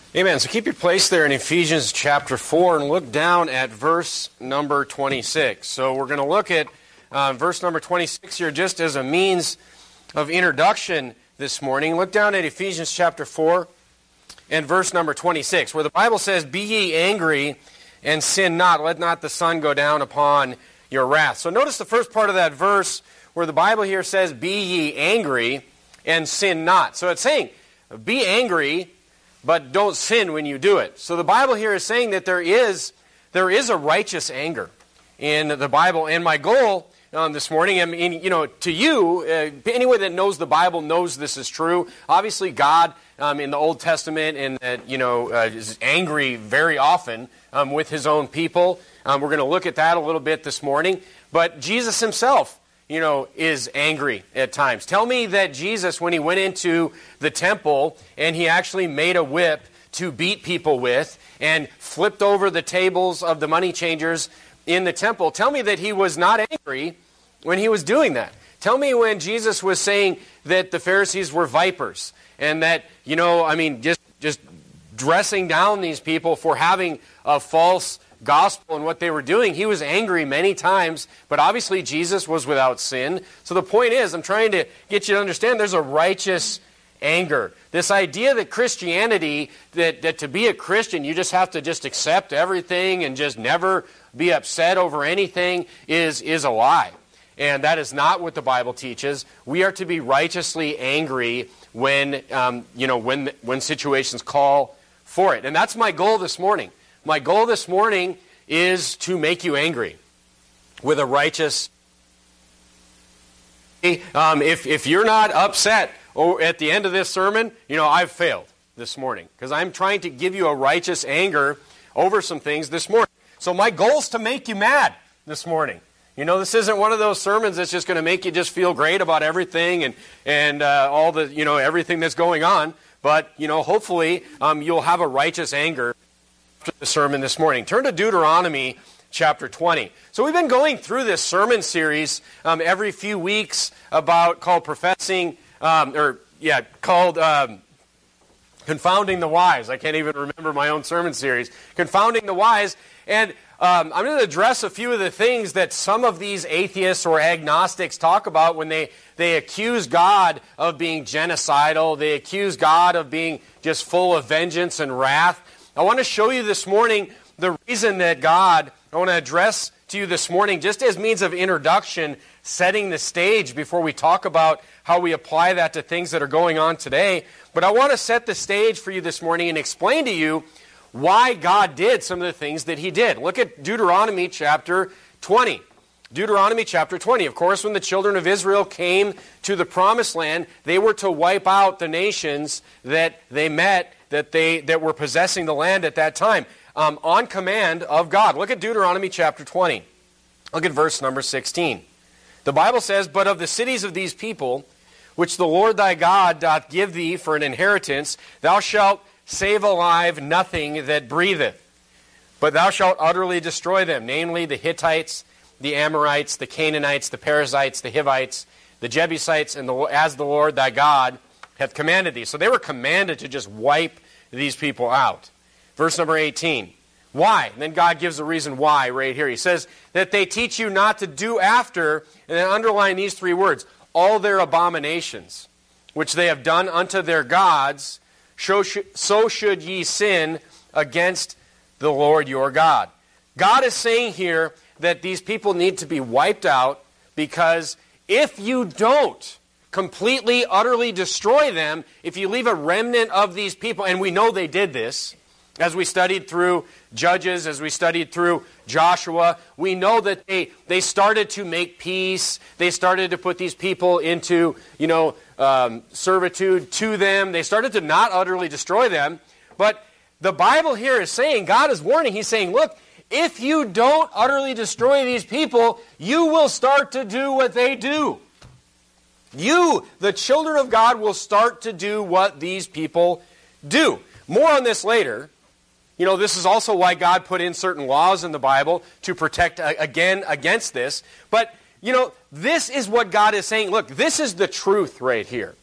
Amen. So keep your place there in Ephesians chapter 4 and look down at verse number 26. So we're going to look at verse number 26 here just as a means of introduction this morning. Look down at Ephesians chapter 4 and verse number 26, where the Bible says, "Be ye angry and sin not. Let not the sun go down upon your wrath." So notice the first part of that verse where the Bible here says, "Be ye angry and sin not." So it's saying, be angry, but don't sin when you do it. So the Bible here is saying that there is a righteous anger in the Bible. And my goal this morning, I mean, to you, anyone that knows the Bible knows this is true. Obviously, God in the Old Testament is angry very often with His own people. We're going to look at that a little bit this morning. But Jesus Himself, is angry at times. Tell me that Jesus, when He went into the temple and He actually made a whip to beat people with and flipped over the tables of the money changers in the temple, tell me that He was not angry when He was doing that. Tell me when Jesus was saying that the Pharisees were vipers and that, just dressing down these people for having a false gospel and what they were doing. He was angry many times, but obviously Jesus was without sin. So the point is, I'm trying to get you to understand there's a righteous anger. This idea that Christianity, that to be a Christian, you just have to just accept everything and just never be upset over anything is a lie. And that is not what the Bible teaches. We are to be righteously angry when situations call for it. And that's my goal this morning. My goal this morning is to make you angry with a righteous. If you're not upset at the end of this sermon, I've failed this morning because I'm trying to give you a righteous anger over some things this morning. So my goal is to make you mad this morning. This isn't one of those sermons that's just going to make you just feel great about everything and all the everything that's going on. But hopefully you'll have a righteous anger after the sermon this morning. Turn to Deuteronomy chapter 20. So we've been going through this sermon series every few weeks called Confounding the Wise. I can't even remember my own sermon series. Confounding the Wise. And I'm going to address a few of the things that some of these atheists or agnostics talk about when they accuse God of being genocidal. They accuse God of being just full of vengeance and wrath. I want to show you this morning the reason that I want to address to you this morning, just as means of introduction, setting the stage before we talk about how we apply that to things that are going on today. But I want to set the stage for you this morning and explain to you why God did some of the things that He did. Look at Deuteronomy chapter 20. Deuteronomy chapter 20. Of course, when the children of Israel came to the promised land, they were to wipe out the nations that they met that were possessing the land at that time, on command of God. Look at Deuteronomy chapter 20. Look at verse number 16. The Bible says, "But of the cities of these people, which the Lord thy God doth give thee for an inheritance, thou shalt save alive nothing that breatheth, but thou shalt utterly destroy them, namely the Hittites, the Amorites, the Canaanites, the Perizzites, the Hivites, the Jebusites, and as the Lord thy God hath commanded thee." So they were commanded to just wipe these people out. Verse number 18. Why? And then God gives the reason why right here. He says that they teach you not to do after, and then underline these three words, all their abominations, which they have done unto their gods, so should ye sin against the Lord your God. God is saying here that these people need to be wiped out because if you don't completely, utterly destroy them, if you leave a remnant of these people, and we know they did this, as we studied through Judges, as we studied through Joshua, we know that they started to make peace. They started to put these people into, servitude to them. They started to not utterly destroy them. But the Bible here is saying, God is warning, He's saying, look, if you don't utterly destroy these people, you will start to do what they do. You, the children of God, will start to do what these people do. More on this later. This is also why God put in certain laws in the Bible to protect, again, against this. But, this is what God is saying. Look, this is the truth right here.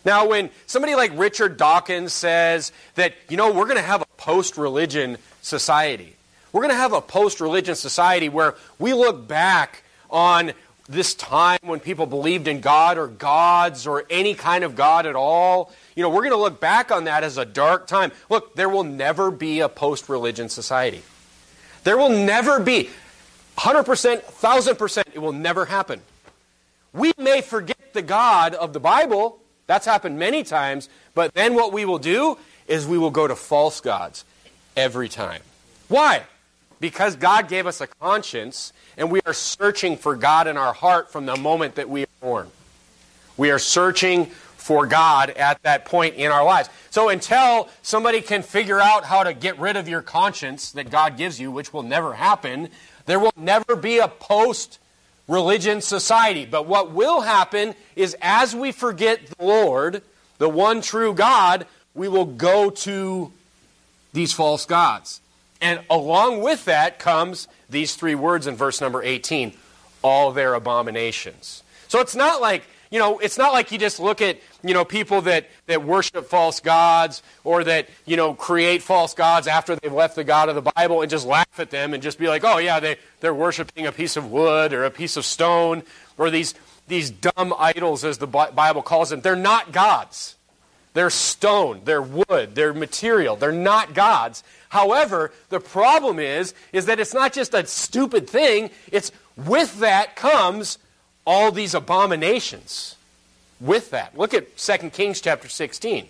Now, when somebody like Richard Dawkins says that, we're going to have a post-religion society. We're going to have a post-religion society where we look back on this time when people believed in God or gods or any kind of God at all. We're going to look back on that as a dark time. Look, there will never be a post-religion society. There will never be. 100%, 1,000%, it will never happen. We may forget the God of the Bible. That's happened many times. But then what we will do is we will go to false gods every time. Why? Because God gave us a conscience, and we are searching for God in our heart from the moment that we are born. We are searching for God at that point in our lives. So until somebody can figure out how to get rid of your conscience that God gives you, which will never happen, there will never be a post-religion society. But what will happen is as we forget the Lord, the one true God, we will go to these false gods. And along with that comes these three words in verse number 18, all their abominations. So it's not like, it's not like you just look at, people that worship false gods or that, create false gods after they've left the God of the Bible and just laugh at them and just be like, oh yeah, they're worshiping a piece of wood or a piece of stone or these dumb idols as the Bible calls them. They're not gods. They're stone, they're wood, they're material. They're not gods. However, the problem is that it's not just a stupid thing. It's with that comes all these abominations. With that. Look at 2 Kings chapter 16.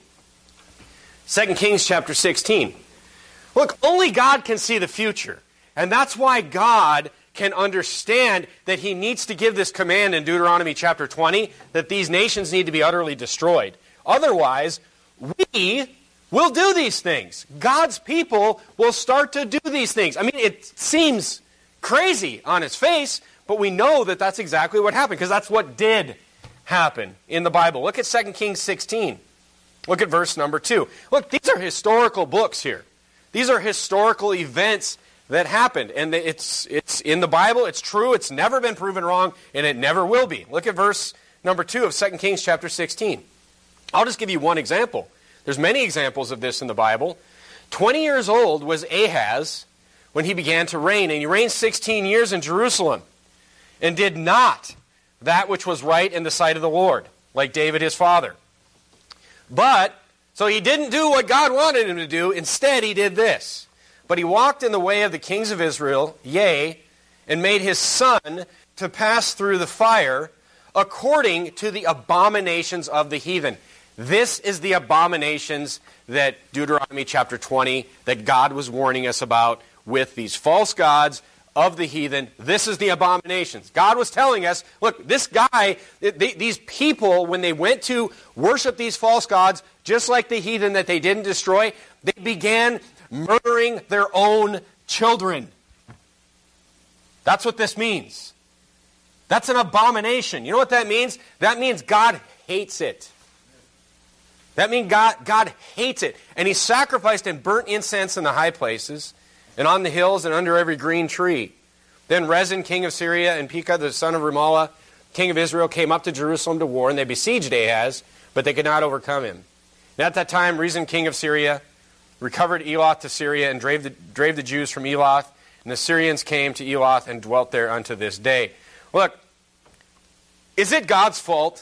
2 Kings chapter 16. Look, only God can see the future. And that's why God can understand that He needs to give this command in Deuteronomy chapter 20 that these nations need to be utterly destroyed. Otherwise, we will do these things. God's people will start to do these things. I mean, it seems crazy on its face, but we know that that's exactly what happened, because that's what did happen in the Bible. Look at 2 Kings 16. Look at verse number 2. Look, these are historical books here. These are historical events that happened. And it's in the Bible, it's true, it's never been proven wrong, and it never will be. Look at verse number 2 of 2 Kings chapter 16. I'll just give you one example. There's many examples of this in the Bible. 20 years old was Ahaz when he began to reign, and he reigned 16 years in Jerusalem and did not that which was right in the sight of the Lord, like David his father. So he didn't do what God wanted him to do. Instead, he did this. But he walked in the way of the kings of Israel, yea, and made his son to pass through the fire according to the abominations of the heathen. This is the abominations that Deuteronomy chapter 20, that God was warning us about with these false gods of the heathen. This is the abominations. God was telling us, look, this guy, these people, when they went to worship these false gods, just like the heathen that they didn't destroy, they began murdering their own children. That's what this means. That's an abomination. You know what that means? That means God hates it. That means God hates it. And He sacrificed and burnt incense in the high places and on the hills and under every green tree. Then Rezin, king of Syria, and Pekah, the son of Remaliah, king of Israel, came up to Jerusalem to war, and they besieged Ahaz, but they could not overcome him. And at that time, Rezin, king of Syria, recovered Elath to Syria and drave the Jews from Elath. And the Syrians came to Elath and dwelt there unto this day. Look, is it God's fault?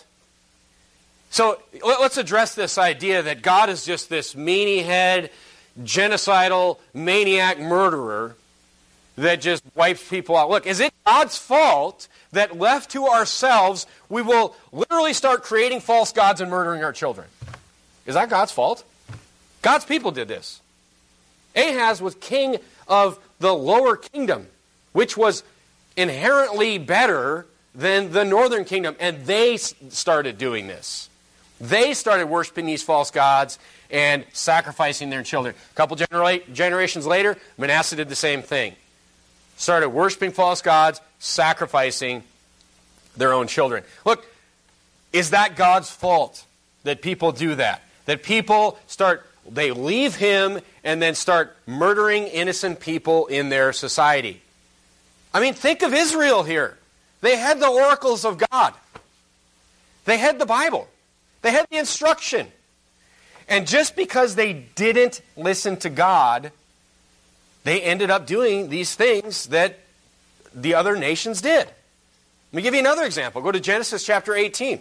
So let's address this idea that God is just this meanie-head, genocidal, maniac murderer that just wipes people out. Look, is it God's fault that left to ourselves, we will literally start creating false gods and murdering our children? Is that God's fault? God's people did this. Ahaz was king of the lower kingdom, which was inherently better than the northern kingdom, and they started doing this. They started worshiping these false gods and sacrificing their children. A couple generations later, Manasseh did the same thing. Started worshiping false gods, sacrificing their own children. Look, is that God's fault that people do that? That people they leave Him and then start murdering innocent people in their society. I mean, think of Israel here. They had the oracles of God. They had the Bible. They had the instruction. And just because they didn't listen to God, they ended up doing these things that the other nations did. Let me give you another example. Go to Genesis chapter 18.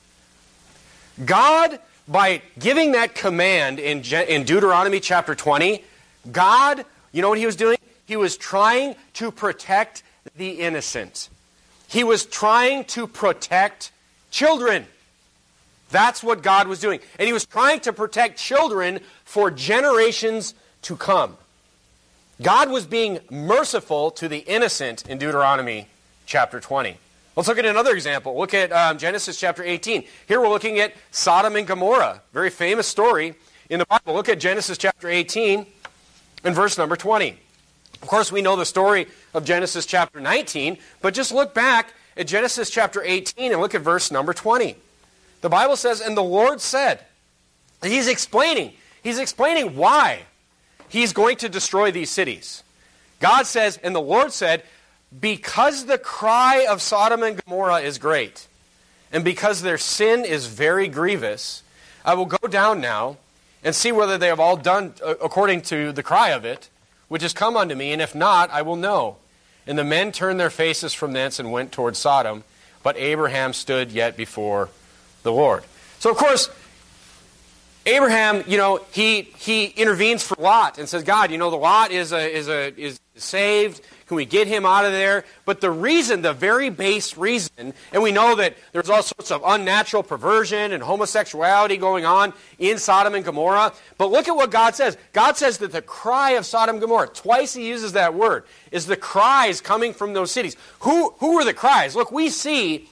God, by giving that command in Deuteronomy chapter 20, God, you know what He was doing? He was trying to protect the innocent. He was trying to protect children. That's what God was doing. And He was trying to protect children for generations to come. God was being merciful to the innocent in Deuteronomy chapter 20. Let's look at another example. Look at Genesis chapter 18. Here we're looking at Sodom and Gomorrah. Very famous story in the Bible. Look at Genesis chapter 18 and verse number 20. Of course, we know the story of Genesis chapter 19, but just look back at Genesis chapter 18 and look at verse number 20. The Bible says, and the Lord said, He's explaining why He's going to destroy these cities. God says, and the Lord said, because the cry of Sodom and Gomorrah is great, and because their sin is very grievous, I will go down now and see whether they have all done according to the cry of it, which has come unto me, and if not, I will know. And the men turned their faces from thence and went toward Sodom, but Abraham stood yet before the Lord. So of course, Abraham, he intervenes for Lot and says, God, the Lot is saved. Can we get him out of there? But the reason, the very base reason, and we know that there's all sorts of unnatural perversion and homosexuality going on in Sodom and Gomorrah. But look at what God says. God says that the cry of Sodom and Gomorrah, twice He uses that word, is the cries coming from those cities. Who were the cries? Look, we see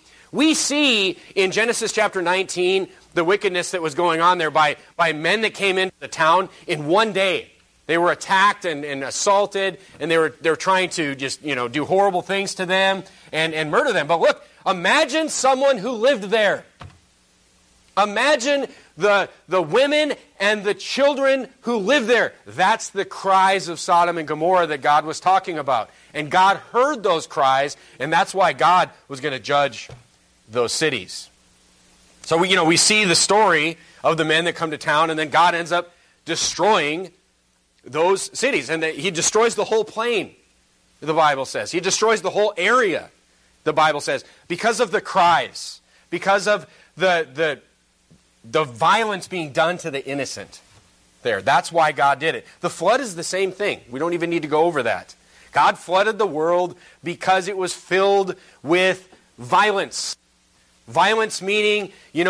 in Genesis chapter 19 the wickedness that was going on there by men that came into the town in one day. They were attacked and assaulted, and they were trying to just do horrible things to them and murder them. But look, imagine someone who lived there. Imagine the women and the children who lived there. That's the cries of Sodom and Gomorrah that God was talking about. And God heard those cries, and that's why God was going to judge those cities. So we see the story of the men that come to town, and then God ends up destroying those cities. And He destroys the whole plain, the Bible says. He destroys the whole area, the Bible says, because of the cries, because of the violence being done to the innocent there. That's why God did it. The flood is the same thing. We don't even need to go over that. God flooded the world because it was filled with violence. Violence meaning,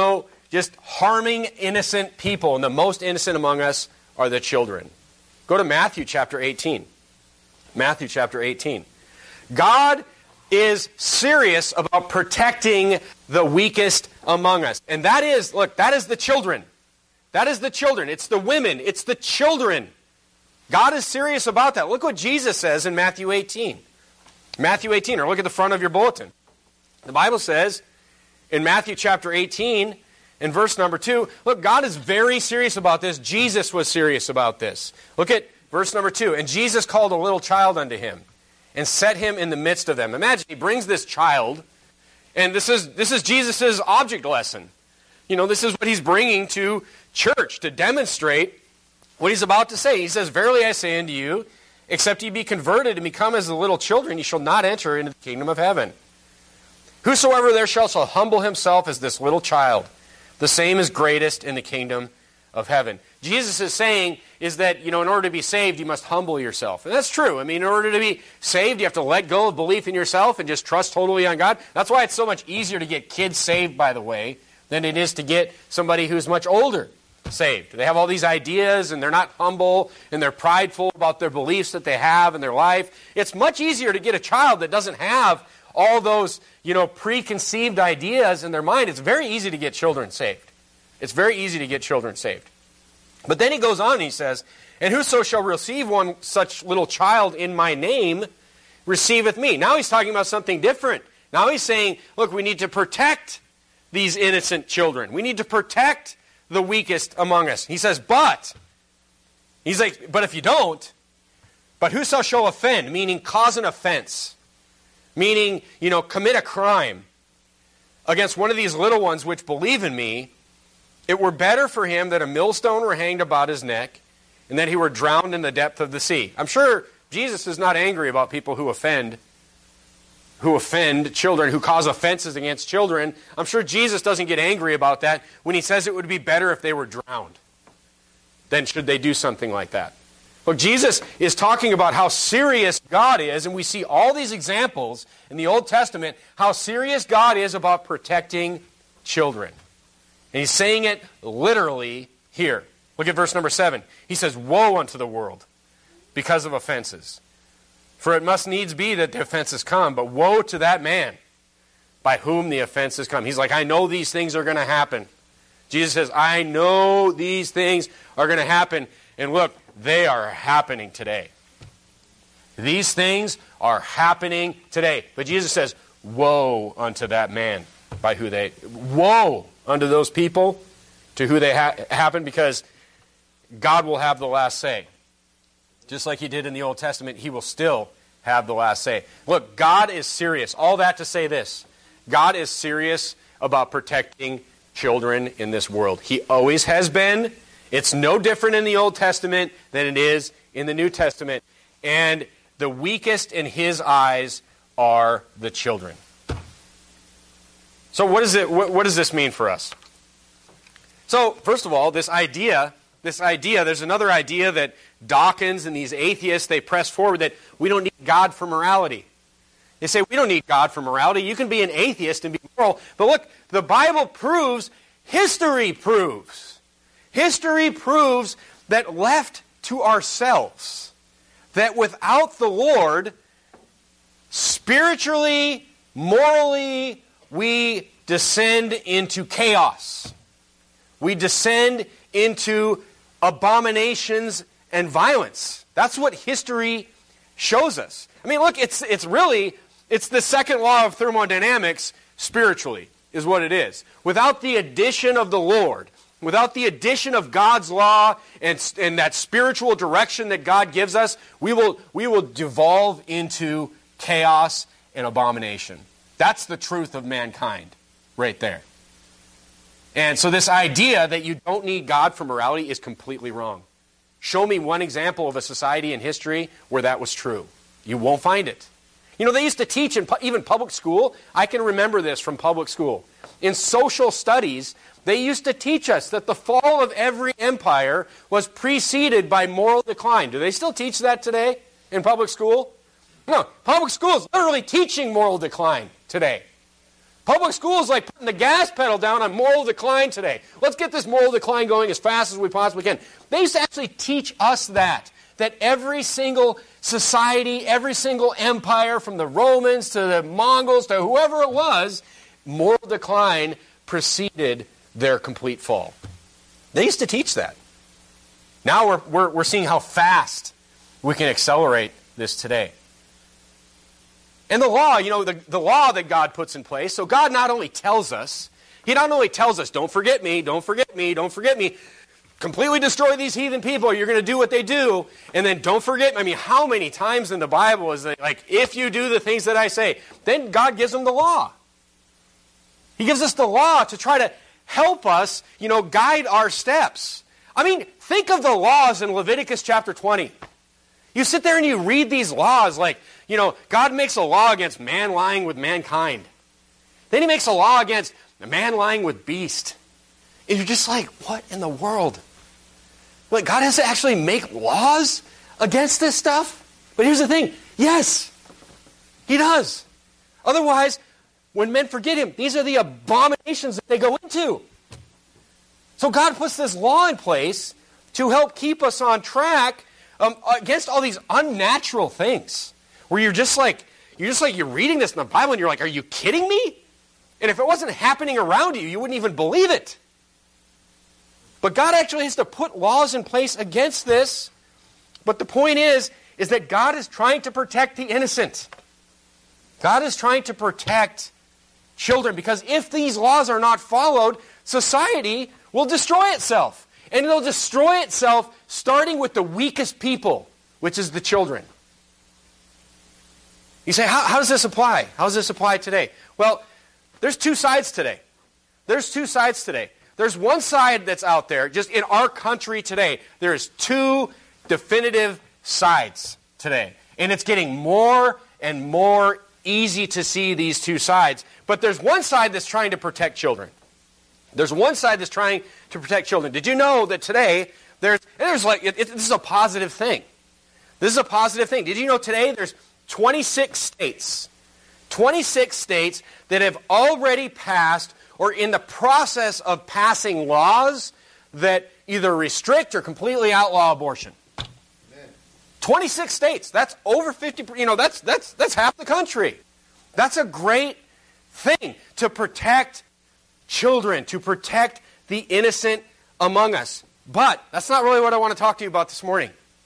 just harming innocent people. And the most innocent among us are the children. Go to Matthew chapter 18. Matthew chapter 18. God is serious about protecting the weakest among us. And that is the children. That is the children. It's the women. It's the children. God is serious about that. Look what Jesus says in Matthew 18. Matthew 18, or look at the front of your bulletin. The Bible says in Matthew chapter 18, in verse number 2, look, God is very serious about this. Jesus was serious about this. Look at verse number 2. And Jesus called a little child unto Him and set him in the midst of them. Imagine, He brings this child, and this is Jesus' object lesson. This is what He's bringing to church to demonstrate what He's about to say. He says, verily I say unto you, except ye be converted and become as the little children, ye shall not enter into the kingdom of heaven. Whosoever there shall humble himself as this little child, the same is greatest in the kingdom of heaven. Jesus is saying is that, in order to be saved, you must humble yourself. And that's true. In order to be saved, you have to let go of belief in yourself and just trust totally on God. That's why it's so much easier to get kids saved, by the way, than it is to get somebody who's much older saved. They have all these ideas, and they're not humble, and they're prideful about their beliefs that they have in their life. It's much easier to get a child that doesn't have all those, preconceived ideas in their mind. It's very easy to get children saved. It's very easy to get children saved. But then he goes on and he says, and whoso shall receive one such little child in my name, receiveth me. Now he's talking about something different. Now he's saying, look, we need to protect these innocent children. We need to protect the weakest among us. He says, but if you don't, but whoso shall offend, meaning cause an offense, meaning, commit a crime against one of these little ones which believe in me, it were better for him that a millstone were hanged about his neck and that he were drowned in the depth of the sea. I'm sure Jesus is not angry about people who offend children, who cause offenses against children. I'm sure Jesus doesn't get angry about that when he says it would be better if they were drowned than should they do something like that. Look, Jesus is talking about how serious God is, and we see all these examples in the Old Testament, how serious God is about protecting children. And he's saying it literally here. Look at verse number 7. He says, "Woe unto the world because of offenses. For it must needs be that the offenses come, but woe to that man by whom the offenses come." He's like, I know these things are going to happen. Jesus says, I know these things are going to happen. And look, they are happening today. These things are happening today. But Jesus says, woe unto that man by who they... Woe unto those people to who they happen, because God will have the last say. Just like he did in the Old Testament, he will still have the last say. Look, God is serious. All that to say this. God is serious about protecting children in this world. He always has been. It's no different in the Old Testament than it is in the New Testament. And the weakest in his eyes are the children. So what does this mean for us? So, first of all, this idea, there's another idea that Dawkins and these atheists, they press forward, that we don't need God for morality. They say, we don't need God for morality. You can be an atheist and be moral. But look, the Bible proves, history proves that left to ourselves, that without the Lord, spiritually, morally, we descend into chaos. We descend into abominations and violence. That's what history shows us. I mean, look, it's the second law of thermodynamics spiritually, is what it is. Without the addition of the Lord, without the addition of God's law and that spiritual direction that God gives us, we will devolve into chaos and abomination. That's the truth of mankind right there. And so this idea that you don't need God for morality is completely wrong. Show me one example of a society in history where that was true. You won't find it. You know, they used to teach in even public school. I can remember this from public school. In social studies, they used to teach us that the fall of every empire was preceded by moral decline. Do they still teach that today in public school? No, public school is literally teaching moral decline today. Public school is like putting the gas pedal down on moral decline today. Let's get this moral decline going as fast as we possibly can. They used to actually teach us that every single society, every single empire, from the Romans to the Mongols to whoever it was, moral decline preceded their complete fall. They used to teach that. Now we're seeing how fast we can accelerate this today. And the law, you know, the law that God puts in place, so God not only tells us, He not only tells us, don't forget me, don't forget me, don't forget me, completely destroy these heathen people, you're going to do what they do, and then don't forget me. I mean, how many times in the Bible is it like, if you do the things that I say, then God gives them the law. He gives us the law to try to help us, you know, guide our steps. I mean, think of the laws in Leviticus chapter 20. You sit there and you read these laws like, you know, God makes a law against man lying with mankind. Then He makes a law against a man lying with beast. And you're just like, what in the world? Like, God has to actually make laws against this stuff? But here's the thing. Yes, He does. Otherwise, when men forget Him, these are the abominations that they go into. So God puts this law in place to help keep us on track against all these unnatural things. Where you're reading this in the Bible and you're like, are you kidding me? And if it wasn't happening around you, you wouldn't even believe it. But God actually has to put laws in place against this. But the point is that God is trying to protect the innocent. God is trying to protect children, because if these laws are not followed, society will destroy itself. And it'll destroy itself starting with the weakest people, which is the children. You say, how does this How does this apply today? Well, there's two sides today. There's there's one side that's out there, just in our country today, there's two definitive sides today. And it's getting more and more easy to see these two sides. But there's one side that's trying to protect children. There's one side that's trying to protect children. Did you know that today, this is a positive thing. This is a positive thing. Did you know today there's 26 states that have already passed or in the process of passing laws that either restrict or completely outlaw abortion? 26 states. That's over 50%. That's half the country. That's a great thing to protect children, to protect the innocent among us. But that's not really what I want to talk to you about this morning.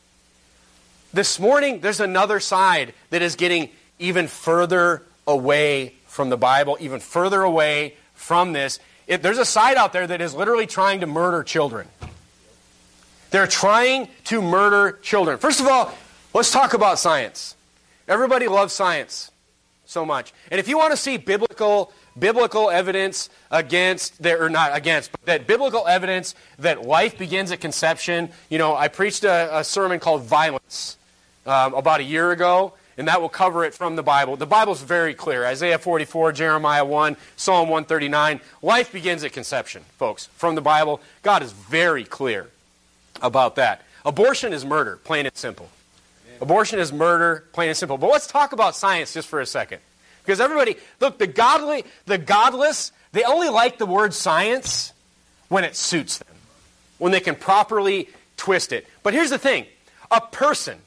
This morning, there's another side that is getting even further away from the Bible, even further away from this. There's a side out there that is literally trying to murder children. They're trying to murder children. First of all, let's talk about science. Everybody loves science so much. And if you want to see biblical evidence against, or not against, but that biblical evidence that life begins at conception, I preached a sermon called Violence about a year ago, and that will cover it from the Bible. The Bible's very clear. Isaiah 44, Jeremiah 1, Psalm 139. Life begins at conception, folks. From the Bible, God is very clear about that. Abortion is murder, plain and simple. Abortion is murder, plain and simple. But let's talk about science just for a second. Because everybody, look, the godless, they only like the word science when it suits them, when they can properly twist it. But here's the thing. A person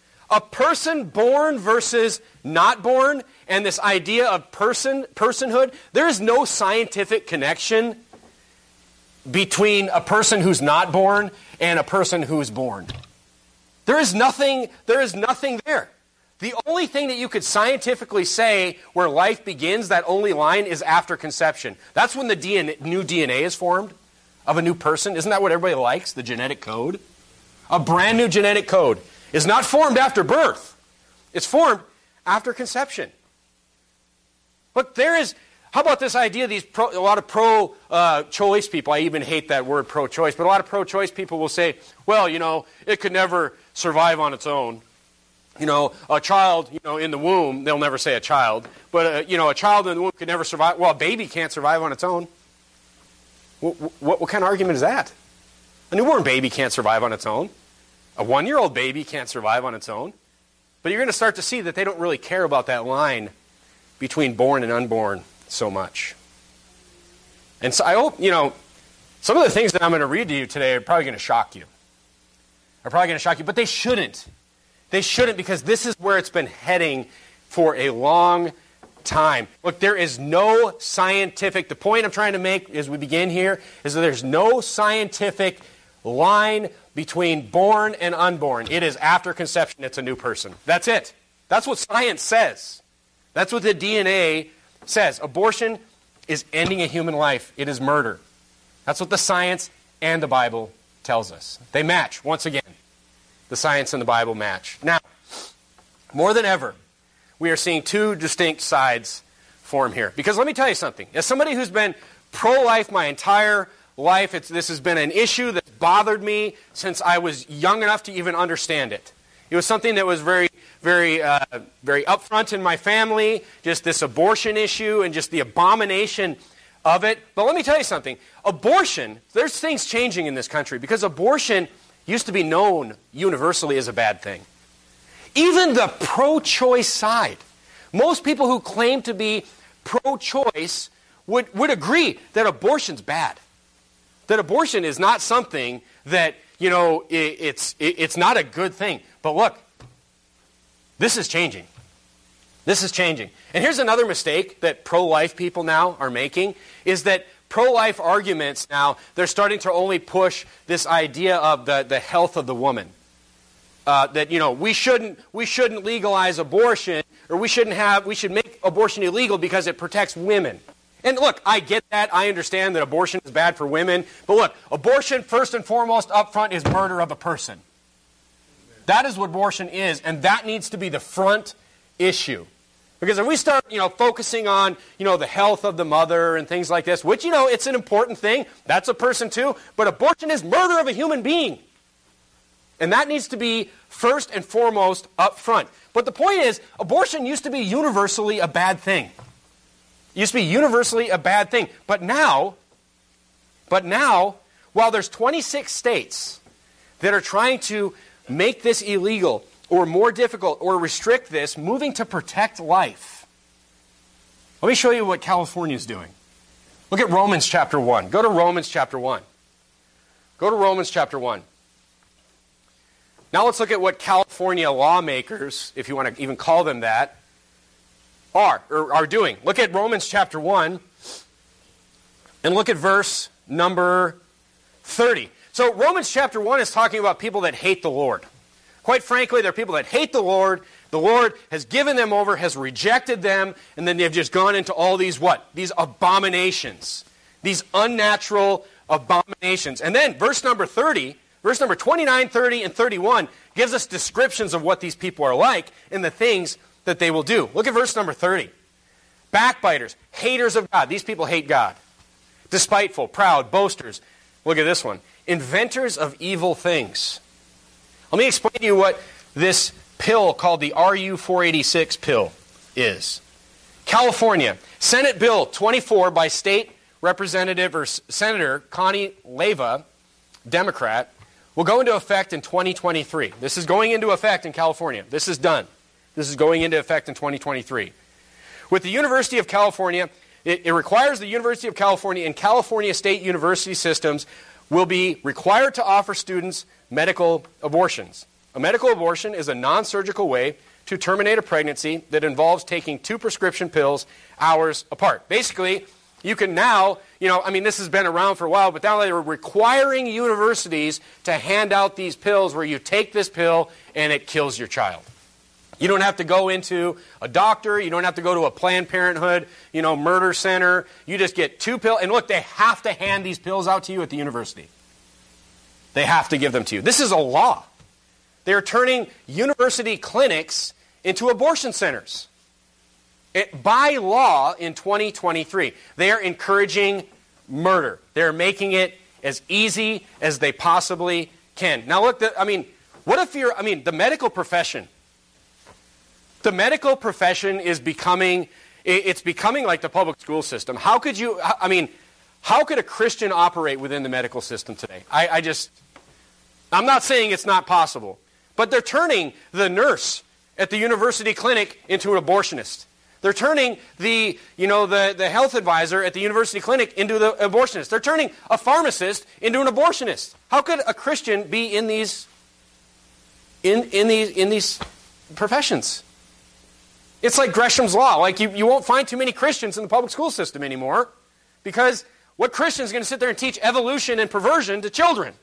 born versus not born, and this idea of personhood, there is no scientific connection between a person who's not born and a person who is born. There is nothing there. The only thing that you could scientifically say where life begins, that only line, is after conception. That's when the new DNA is formed of a new person. Isn't that what everybody likes, the genetic code? A brand new genetic code is not formed after birth. It's formed after conception. Look, how about this idea, a lot of pro-choice people, I even hate that word pro-choice, but a lot of pro-choice people will say, well, it could never survive on its own. A child, in the womb, they'll never say a child, but, a child in the womb could never survive. Well, a baby can't survive on its own. What kind of argument is that? A newborn baby can't survive on its own. A 1-year-old baby can't survive on its own. But you're going to start to see that they don't really care about that line between born and unborn so much. And so I hope, some of the things that I'm going to read to you today are probably going to shock you. But they shouldn't. They shouldn't, because this is where it's been heading for a long time. Look, there is no scientific, the point I'm trying to make as we begin here is that there's no scientific line between born and unborn. It is after conception, it's a new person. That's it. That's what science says. That's what the DNA says. Abortion is ending a human life. It is murder. That's what the science and the Bible tells us. They match, once again. The science and the Bible match. Now, more than ever, we are seeing two distinct sides form here. Because let me tell you something. As somebody who's been pro-life my entire life, this has been an issue that's bothered me since I was young enough to even understand it. It was something that was very, very, very upfront in my family, just this abortion issue and just the abomination of it. But let me tell you something. Abortion, there's things changing in this country because abortion used to be known universally as a bad thing. Even the pro-choice side, most people who claim to be pro-choice would agree that abortion's bad. That abortion is not something that, it's not a good thing. But look, this is changing. This is changing. And here's another mistake that pro-life people now are making, is that pro-life arguments now, they're starting to only push this idea of the health of the woman. That, we shouldn't legalize abortion, or we should make abortion illegal because it protects women. And look, I get that. I understand that abortion is bad for women. But look, abortion, first and foremost, up front, is murder of a person. That is what abortion is, and that needs to be the front issue. Because if we start, focusing on, the health of the mother and things like this, which, it's an important thing. That's a person too. But abortion is murder of a human being. And that needs to be first and foremost up front. But the point is, abortion used to be universally a bad thing. It used to be universally a bad thing. But now, while there's 26 states that are trying to make this illegal or more difficult or restrict this, moving to protect life, let me show you what California is doing. Look at Romans chapter 1. Go to Romans chapter 1. Go to Romans chapter 1. Now let's look at what California lawmakers, if you want to even call them that, are doing. Look at Romans chapter 1 and look at verse number 30. So Romans chapter 1 is talking about people that hate the Lord. Quite frankly, they're people that hate the Lord. The Lord has given them over, has rejected them, and then they've just gone into all these what? These abominations. These unnatural abominations. And then verse number 30, verse number 29, 30, and 31 gives us descriptions of what these people are like and the things that they will do. Look at verse number 30. Backbiters, haters of God. These people hate God. Despiteful, proud, boasters. Look at this one. Inventors of evil things. Let me explain to you what this pill called the RU-486 pill is. California, Senate Bill 24 by State Representative or Senator Connie Leyva, Democrat, will go into effect in 2023. This is going into effect in California. This is done. This is going into effect in 2023. With the University of California, it requires the University of California and California state university systems will be required to offer students medical abortions. A medical abortion is a non-surgical way to terminate a pregnancy that involves taking 2 prescription pills hours apart. Basically, you can now, this has been around for a while, but now they're requiring universities to hand out these pills where you take this pill and it kills your child. You don't have to go into a doctor. You don't have to go to a Planned Parenthood, murder center. You just get 2 pills. And look, they have to hand these pills out to you at the university. They have to give them to you. This is a law. They're turning university clinics into abortion centers. By law in 2023, they are encouraging murder. They're making it as easy as they possibly can. Now look, what if the medical profession, the medical profession is becoming like the public school system. How could a Christian operate within the medical system today? I'm not saying it's not possible, but they're turning the nurse at the university clinic into an abortionist. They're turning the health advisor at the university clinic into the abortionist. They're turning a pharmacist into an abortionist. How could a Christian be in these professions? It's like Gresham's Law. Like you won't find too many Christians in the public school system anymore because what Christian is going to sit there and teach evolution and perversion to children?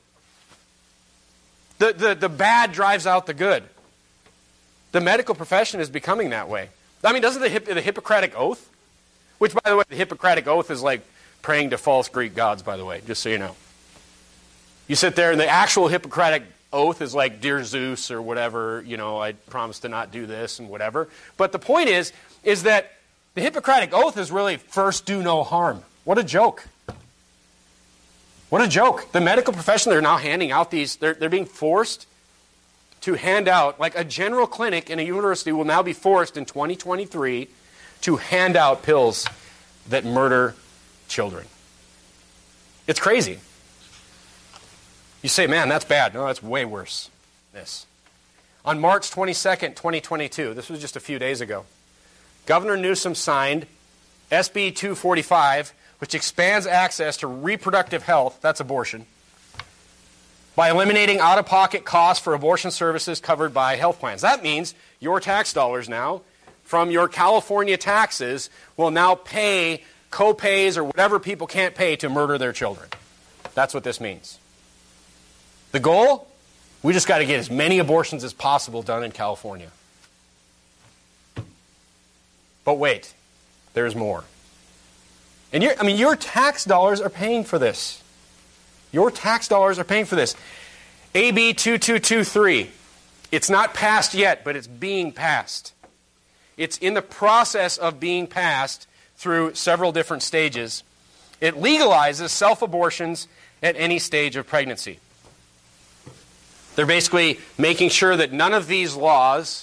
The bad drives out the good. The medical profession is becoming that way. Doesn't the Hippocratic Oath, which, by the way, the Hippocratic Oath is like praying to false Greek gods, by the way, just so you know. You sit there and the actual Hippocratic Oath is like, dear Zeus or whatever, I promise to not do this and whatever. But the point is that the Hippocratic Oath is really first do no harm. What a joke. What a joke. The medical profession, they're now handing out they're being forced to hand out, like a general clinic in a university will now be forced in 2023 to hand out pills that murder children. It's crazy. You say, man, that's bad. No, that's way worse than this. On March 22nd, 2022, this was just a few days ago, Governor Newsom signed SB 245, which expands access to reproductive health, that's abortion, by eliminating out-of-pocket costs for abortion services covered by health plans. That means your tax dollars now, from your California taxes, will now pay co-pays or whatever people can't pay to murder their children. That's what this means. The goal? We just got to get as many abortions as possible done in California. But wait, there's more. And your tax dollars are paying for this. Your tax dollars are paying for this. AB 2223. It's not passed yet, but it's being passed. It's in the process of being passed through several different stages. It legalizes self-abortions at any stage of pregnancy. They're basically making sure that none of these laws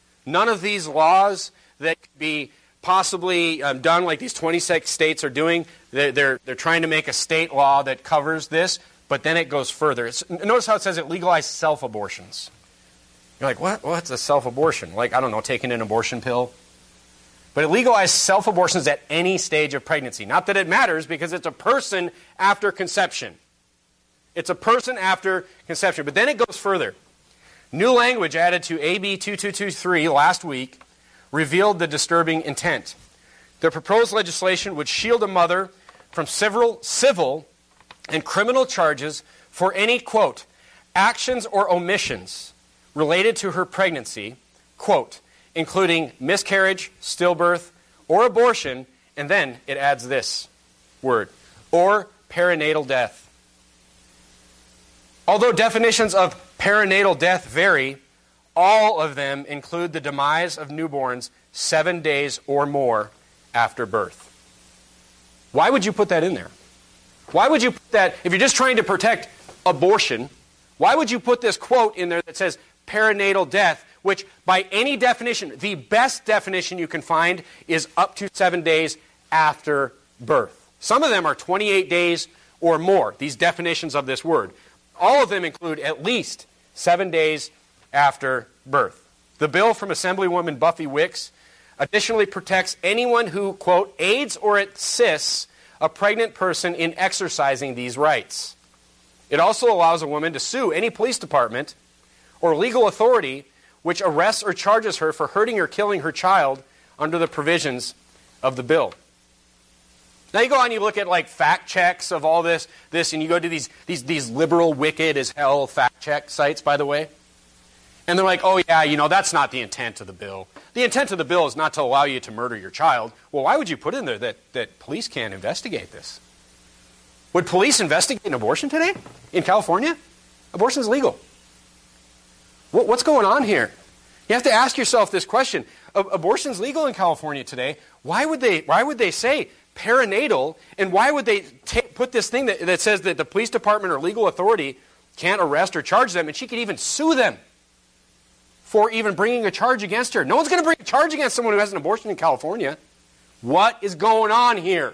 that could be possibly done like these 26 states are doing, they're trying to make a state law that covers this, but then it goes further. Notice how it says it legalized self-abortions. You're like, what? What's a self-abortion? Like, I don't know, taking an abortion pill? But it legalized self-abortions at any stage of pregnancy. Not that it matters, because it's a person after conception. It's a person after conception. But then it goes further. New language added to AB 2223 last week revealed the disturbing intent. The proposed legislation would shield a mother from several civil and criminal charges for any, quote, actions or omissions related to her pregnancy, quote, including miscarriage, stillbirth, or abortion, and then it adds this word, or perinatal death. Although definitions of perinatal death vary, all of them include the demise of newborns 7 days or more after birth. Why would you put that in there? Why would you put that, if you're just trying to protect abortion, why would you put this quote in there that says perinatal death, which by any definition, the best definition you can find is up to 7 days after birth. Some of them are 28 days or more, these definitions of this word. All of them include at least 7 days after birth. The bill from Assemblywoman Buffy Wicks additionally protects anyone who, quote, aids or assists a pregnant person in exercising these rights. It also allows a woman to sue any police department or legal authority which arrests or charges her for hurting or killing her child under the provisions of the bill. Now you go on and you look at like fact checks of all this, and you go to these liberal, wicked as hell fact check sites, by the way. And they're like, oh yeah, that's not the intent of the bill. The intent of the bill is not to allow you to murder your child. Well, why would you put in there that police can't investigate this? Would police investigate an abortion today in California? Abortion is legal. What's going on here? You have to ask yourself this question. Abortion's legal in California today. Why would they say perinatal, and why would they put this thing that says that the police department or legal authority can't arrest or charge them, and she could even sue them for even bringing a charge against her? No one's going to bring a charge against someone who has an abortion in California. What is going on here?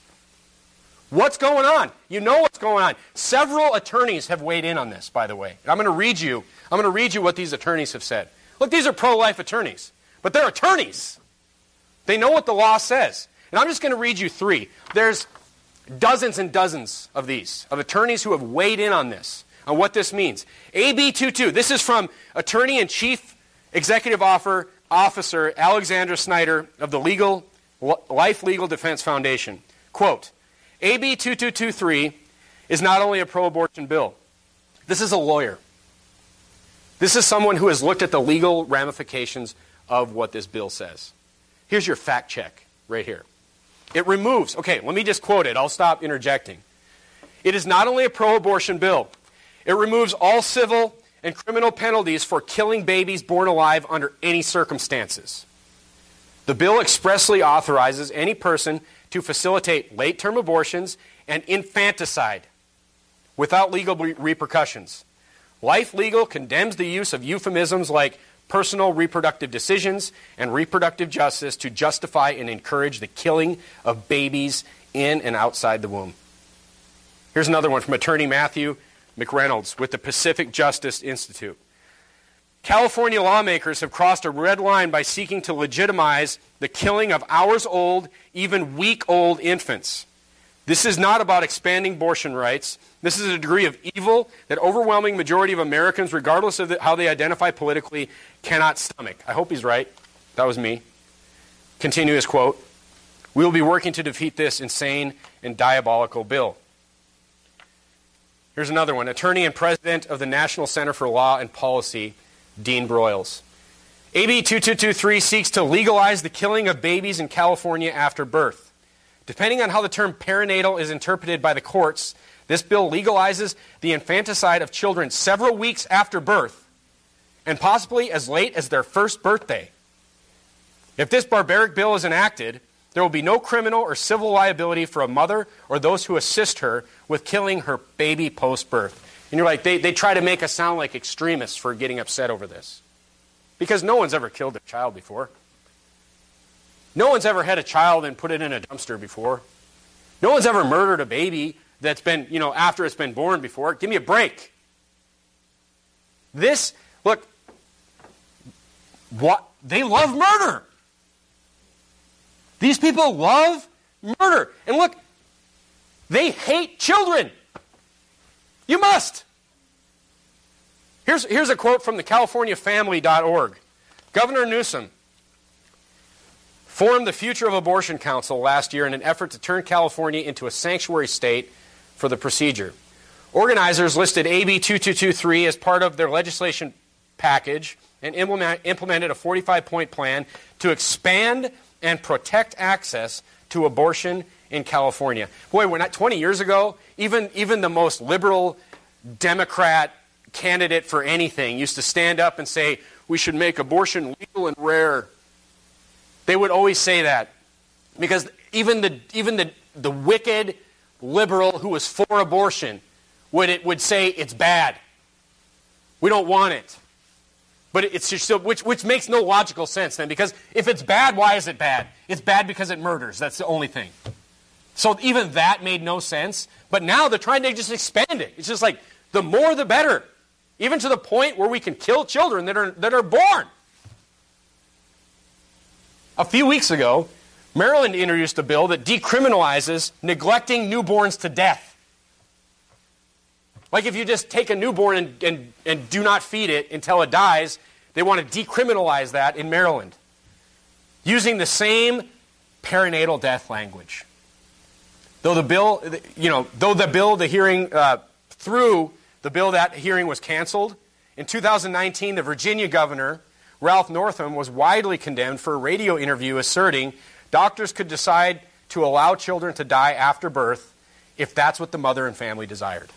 What's going on? You know what's going on. Several attorneys have weighed in on this, by the way. And I'm going to read you what these attorneys have said. Look, these are pro-life attorneys, but they're attorneys. They know what the law says. And I'm just going to read you three. There's dozens and dozens of these, of attorneys who have weighed in on this, on what this means. AB 22, this is from Attorney and Chief Executive Officer Alexandra Snyder of the Life Legal Defense Foundation. Quote, AB 2223 is not only a pro-abortion bill. This is a lawyer. This is someone who has looked at the legal ramifications of what this bill says. Here's your fact check right here. It removes, okay, let me just quote it. I'll stop interjecting. It is not only a pro-abortion bill. It removes all civil and criminal penalties for killing babies born alive under any circumstances. The bill expressly authorizes any person to facilitate late-term abortions and infanticide without legal repercussions. Life Legal condemns the use of euphemisms like personal reproductive decisions and reproductive justice to justify and encourage the killing of babies in and outside the womb. Here's another one from Attorney Matthew McReynolds with the Pacific Justice Institute. California lawmakers have crossed a red line by seeking to legitimize the killing of hours-old, even week-old infants. This is not about expanding abortion rights. This is a degree of evil that overwhelming majority of Americans, regardless of how they identify politically, cannot stomach. I hope he's right. That was me. Continue his quote. We will be working to defeat this insane and diabolical bill. Here's another one. Attorney and President of the National Center for Law and Policy, Dean Broyles. AB 2223 seeks to legalize the killing of babies in California after birth. Depending on how the term perinatal is interpreted by the courts, this bill legalizes the infanticide of children several weeks after birth and possibly as late as their first birthday. If this barbaric bill is enacted, there will be no criminal or civil liability for a mother or those who assist her with killing her baby post-birth. And you're like, they try to make us sound like extremists for getting upset over this. Because no one's ever killed their child before. No one's ever had a child and put it in a dumpster before. No one's ever murdered a baby that's been, after it's been born before. Give me a break. Look, they love murder. These people love murder. And look, they hate children. You must. Here's a quote from the CaliforniaFamily.org. Governor Newsom formed the Future of Abortion Council last year in an effort to turn California into a sanctuary state for the procedure. Organizers listed AB 2223 as part of their legislation package and implemented a 45-point plan to expand and protect access to abortion in California. Boy, we're not 20 years ago, even the most liberal Democrat candidate for anything used to stand up and say, we should make abortion legal and rare. They would always say that because even the wicked liberal who was for abortion would say it's bad. We don't want it. But it's just which makes no logical sense then, because if it's bad, why is it bad? It's bad because it murders. That's the only thing. So even that made no sense. But now they're trying to just expand it. It's just like the more the better, even to the point where we can kill children that are born. A few weeks ago, Maryland introduced a bill that decriminalizes neglecting newborns to death. Like if you just take a newborn and do not feed it until it dies, they want to decriminalize that in Maryland. Using the same perinatal death language. Though the hearing was canceled, in 2019 the Virginia governor, Ralph Northam, was widely condemned for a radio interview asserting doctors could decide to allow children to die after birth if that's what the mother and family desired.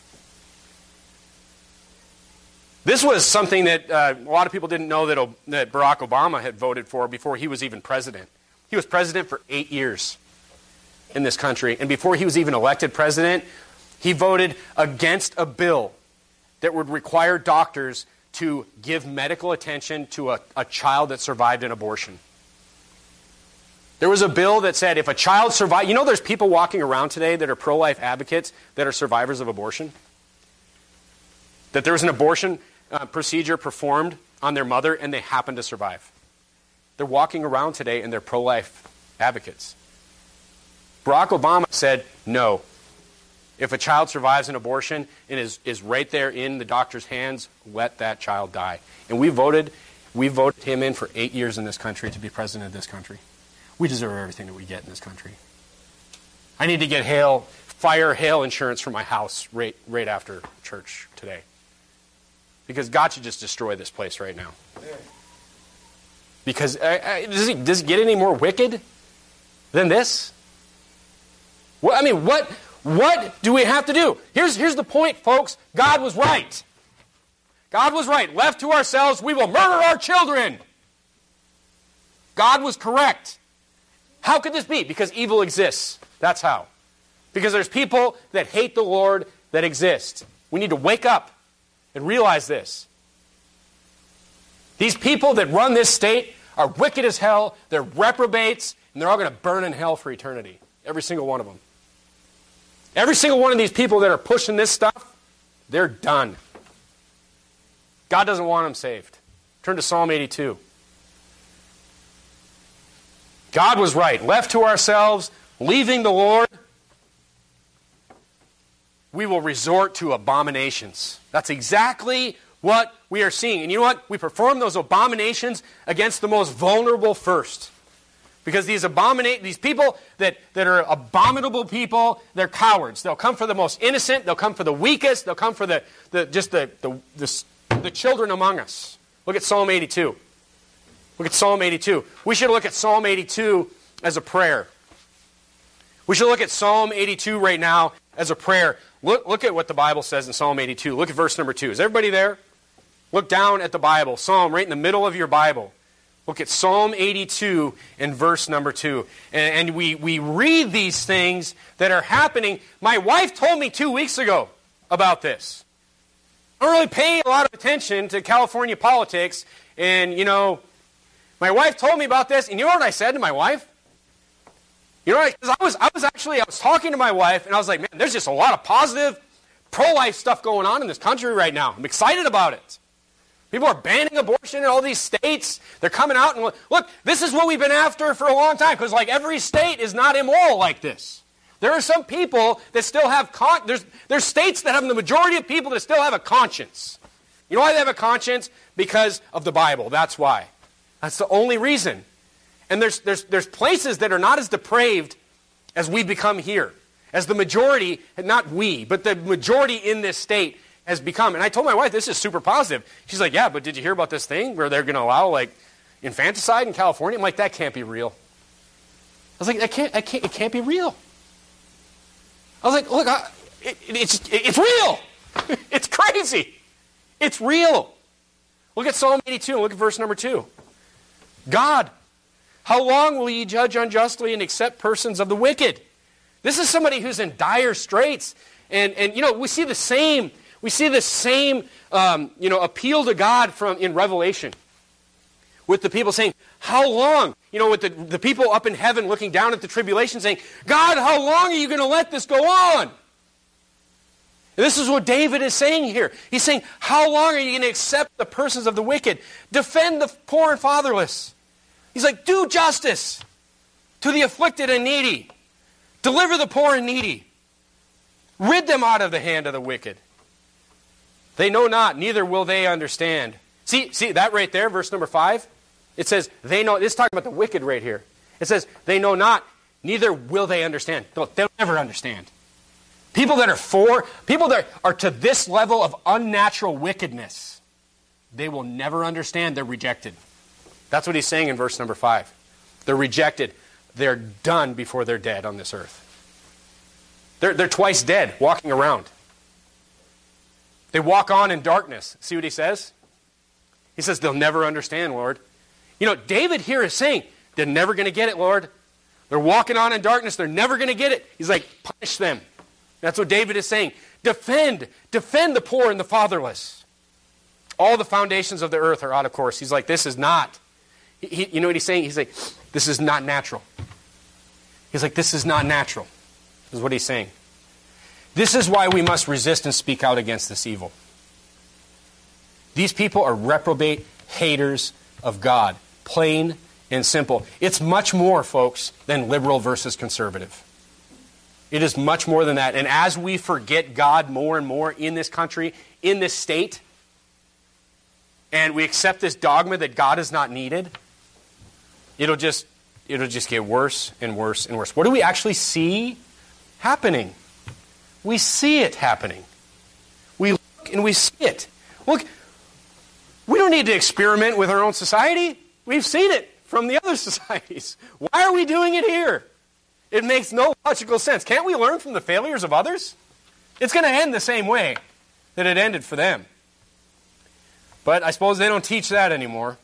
This was something that a lot of people didn't know that Barack Obama had voted for before he was even president. He was president for 8 years in this country. And before he was even elected president, he voted against a bill that would require doctors to give medical attention to a child that survived an abortion. There was a bill that said if a child survived... there's people walking around today that are pro-life advocates that are survivors of abortion? That there was an abortion procedure performed on their mother and they happened to survive. They're walking around today and they're pro-life advocates. Barack Obama said, no. If a child survives an abortion and is right there in the doctor's hands, let that child die. And we voted him in for 8 years in this country to be president of this country. We deserve everything that we get in this country. I need to get fire hail insurance for my house right after church today. Because God should just destroy this place right now. Because does it get any more wicked than this? What do we have to do? Here's the point, folks. God was right. God was right. Left to ourselves, we will murder our children. God was correct. How could this be? Because evil exists. That's how. Because there's people that hate the Lord that exist. We need to wake up and realize this. These people that run this state are wicked as hell, they're reprobates, and they're all going to burn in hell for eternity. Every single one of them. Every single one of these people that are pushing this stuff, they're done. God doesn't want them saved. Turn to Psalm 82. God was right. Left to ourselves, leaving the Lord, we will resort to abominations. That's exactly what we are seeing. And you know what? We perform those abominations against the most vulnerable first. Because these people that are abominable people, they're cowards. They'll come for the most innocent. They'll come for the weakest. They'll come for the children among us. Look at Psalm 82. Look at Psalm 82. We should look at Psalm 82 as a prayer. We should look at Psalm 82 right now as a prayer. Look at what the Bible says in Psalm 82. Look at verse number 2. Is everybody there? Look down at the Bible. Psalm right in the middle of your Bible. Look at Psalm 82 and verse number 2. And we read these things that are happening. My wife told me 2 weeks ago about this. I don't really pay a lot of attention to California politics. And, my wife told me about this. And you know what I said to my wife? You know, I was talking to my wife, and I was like, man, there's just a lot of positive, pro-life stuff going on in this country right now. I'm excited about it. People are banning abortion in all these states. They're coming out and look, this is what we've been after for a long time, because like every state is not immoral like this. There are some people that still have there's states that have the majority of people that still have a conscience. You know why they have a conscience? Because of the Bible. That's why. That's the only reason. And there's places that are not as depraved as we become here. As the majority, not we, but the majority in this state has become. And I told my wife, this is super positive. She's like, yeah, but did you hear about this thing where they're going to allow like infanticide in California? I'm like, that can't be real. I was like, it can't be real. I was like, look, it's real. It's crazy. It's real. Look at Psalm 82 and look at verse number 2. God, how long will ye judge unjustly and accept persons of the wicked? This is somebody who's in dire straits. And we see the same appeal to God in Revelation. With the people saying, how long? With the people up in heaven looking down at the tribulation saying, God, how long are you going to let this go on? And this is what David is saying here. He's saying, how long are you going to accept the persons of the wicked? Defend the poor and fatherless. He's like, do justice to the afflicted and needy. Deliver the poor and needy. Rid them out of the hand of the wicked. They know not, neither will they understand. See that right there, verse number 5? It says, they know, it's talking about the wicked right here. It says, they know not, neither will they understand. They'll never understand. People that are to this level of unnatural wickedness, they will never understand. They're rejected. That's what he's saying in verse number 5. They're rejected. They're done before they're dead on this earth. They're twice dead, walking around. They walk on in darkness. See what he says? He says, they'll never understand, Lord. David here is saying, they're never going to get it, Lord. They're walking on in darkness. They're never going to get it. He's like, punish them. That's what David is saying. Defend the poor and the fatherless. All the foundations of the earth are out of course. He's like, this is not. You know what he's saying? He's like, this is not natural. He's like, this is not natural. This is what he's saying. This is why we must resist and speak out against this evil. These people are reprobate haters of God. Plain and simple. It's much more, folks, than liberal versus conservative. It is much more than that. And as we forget God more and more in this country, in this state, and we accept this dogma that God is not needed, it'll just get worse and worse and worse. What do we actually see happening? We see it happening. We look and we see it. Look, we don't need to experiment with our own society. We've seen it from the other societies. Why are we doing it here? It makes no logical sense. Can't we learn from the failures of others? It's going to end the same way that it ended for them. But I suppose they don't teach that anymore.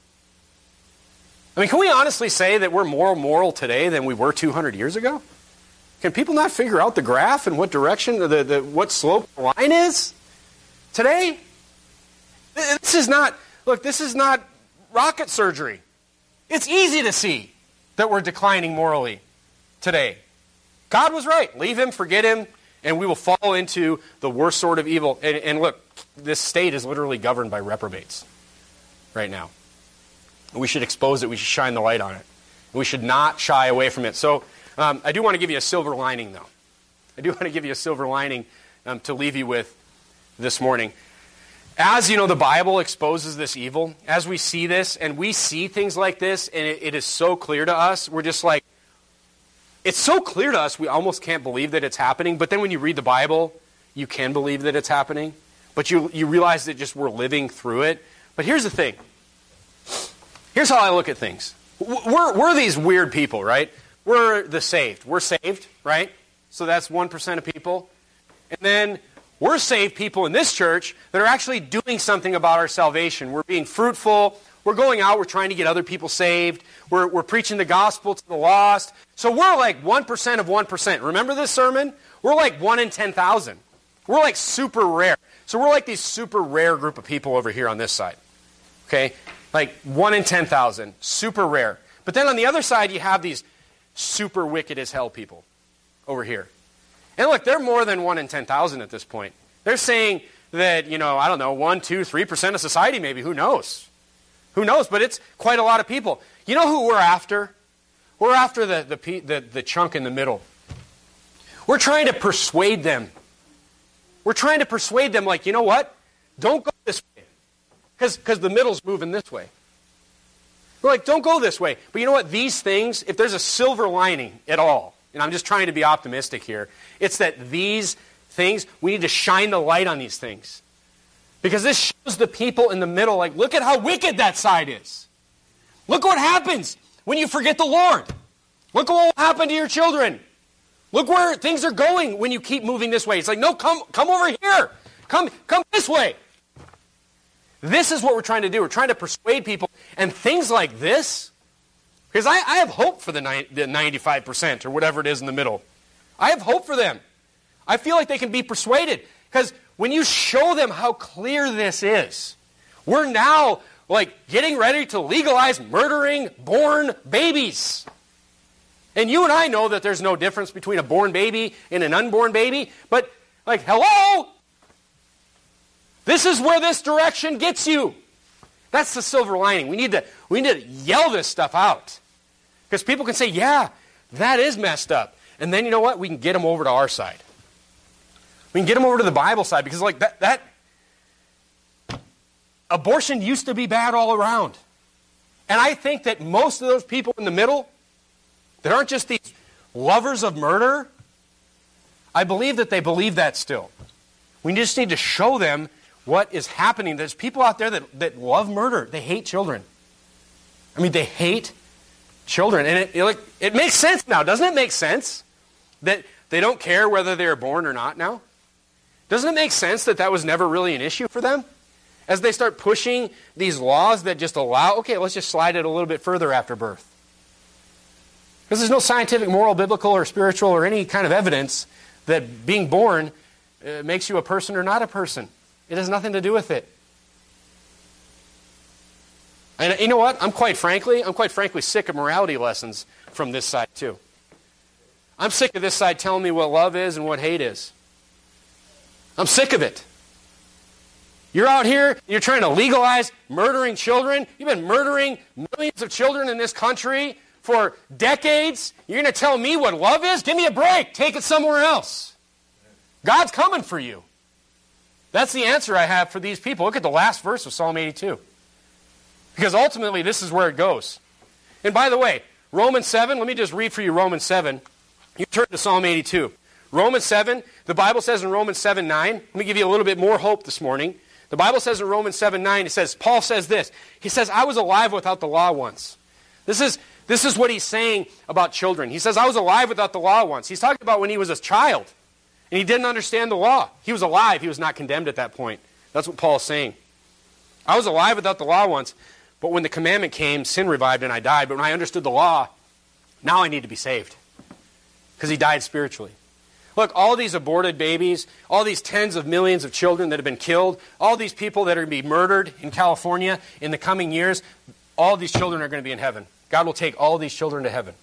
I mean, can we honestly say that we're more moral today than we were 200 years ago? Can people not figure out the graph and what direction, what slope the line is today? This is not rocket surgery. It's easy to see that we're declining morally today. God was right. Leave him, forget him, and we will fall into the worst sort of evil. And look, this state is literally governed by reprobates right now. We should expose it. We should shine the light on it. We should not shy away from it. So I do want to give you a silver lining, though. I do want to give you a silver lining to leave you with this morning. As the Bible exposes this evil, as we see this, and we see things like this, and it is so clear to us, we're just like, it's so clear to us, we almost can't believe that it's happening. But then when you read the Bible, you can believe that it's happening. But you realize that just we're living through it. But here's the thing. Here's how I look at things. We're these weird people, right? We're the saved. We're saved, right? So that's 1% of people. And then we're saved people in this church that are actually doing something about our salvation. We're being fruitful. we're going out, we're trying to get other people saved. We're preaching the gospel to the lost. So we're like 1% of 1%. Remember this sermon? We're like 1 in 10,000. We're like super rare. So we're like these super rare group of people over here on this side. Okay? Like 1 in 10,000. Super rare. But then on the other side, you have these super wicked as hell people over here. And look, they're more than 1 in 10,000 at this point. They're saying that, I don't know, 1, 2, 3% of society maybe. Who knows? Who knows? But it's quite a lot of people. You know who we're after? We're after the chunk in the middle. We're trying to persuade them. We're trying to persuade them like, you know what? Don't go this way. Because the middle's moving this way. We're like, don't go this way. But you know what? These things, if there's a silver lining at all, and I'm just trying to be optimistic here, it's that these things, we need to shine the light on these things. Because this shows the people in the middle, like, look at how wicked that side is. Look what happens when you forget the Lord. Look what will happen to your children. Look where things are going when you keep moving this way. It's like, no, come over here. Come this way. This is what we're trying to do. We're trying to persuade people. And things like this, because I have hope for the 95% or whatever it is in the middle. I have hope for them. I feel like they can be persuaded. Because when you show them how clear this is, we're now like getting ready to legalize murdering born babies. And you and I know that there's no difference between a born baby and an unborn baby. But like, hello? This is where this direction gets you. That's the silver lining. We need to yell this stuff out. Because people can say, yeah, that is messed up. And then you know what? We can get them over to our side. We can get them over to the Bible side. Because like that abortion used to be bad all around. And I think that most of those people in the middle that aren't just these lovers of murder, I believe that they believe that still. We just need to show them what is happening. There's people out there that love murder. They hate children. I mean, they hate children. And it makes sense now. Doesn't it make sense that they don't care whether they're born or not now? Doesn't it make sense that that was never really an issue for them? As they start pushing these laws that just allow, okay, let's just slide it a little bit further after birth. Because there's no scientific, moral, biblical, or spiritual, or any kind of evidence that being born makes you a person or not a person. It has nothing to do with it. And you know what? I'm quite frankly sick of morality lessons from this side too. I'm sick of this side telling me what love is and what hate is. I'm sick of it. You're out here, you're trying to legalize murdering children. You've been murdering millions of children in this country for decades. You're going to tell me what love is? Give me a break. Take it somewhere else. God's coming for you. That's the answer I have for these people. Look at the last verse of Psalm 82. Because ultimately, this is where it goes. And by the way, Romans 7, let me just read for you Romans 7. You turn to Psalm 82. Romans 7, the Bible says in Romans 7:9, let me give you a little bit more hope this morning. The Bible says in Romans 7:9, it says, Paul says this. He says, I was alive without the law once. This is what he's saying about children. He says, I was alive without the law once. He's talking about when he was a child. And he didn't understand the law. He was alive. He was not condemned at that point. That's what Paul's saying. I was alive without the law once, but when the commandment came, sin revived and I died. But when I understood the law, now I need to be saved. Because he died spiritually. Look, all these aborted babies, all these tens of millions of children that have been killed, all these people that are going to be murdered in California in the coming years, all these children are going to be in heaven. God will take all these children to heaven.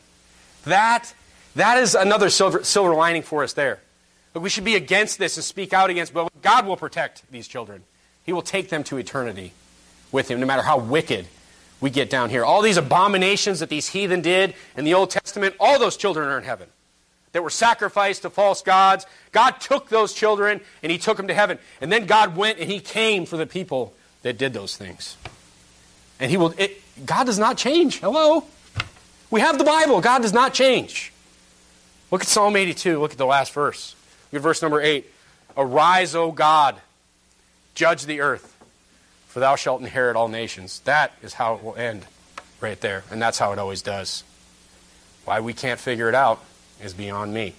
That is another silver lining for us there. But we should be against this and speak out against, but God will protect these children. He will take them to eternity with Him, no matter how wicked we get down here. All these abominations that these heathen did in the Old Testament, all those children are in heaven. That were sacrificed to false gods. God took those children and He took them to heaven. And then God went and He came for the people that did those things. And God does not change. Hello? We have the Bible. God does not change. Look at Psalm 82. Look at the last verse. Look at verse number 8. Arise, O God, judge the earth, for thou shalt inherit all nations. That is how it will end right there. And that's how it always does. Why we can't figure it out is beyond me.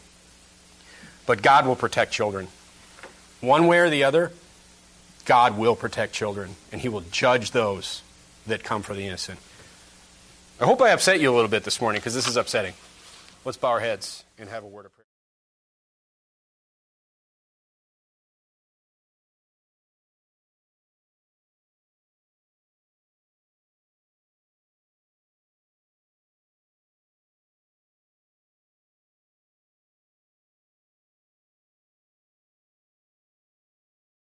But God will protect children. One way or the other, God will protect children. And He will judge those that come for the innocent. I hope I upset you a little bit this morning, because this is upsetting. Let's bow our heads and have a word of prayer.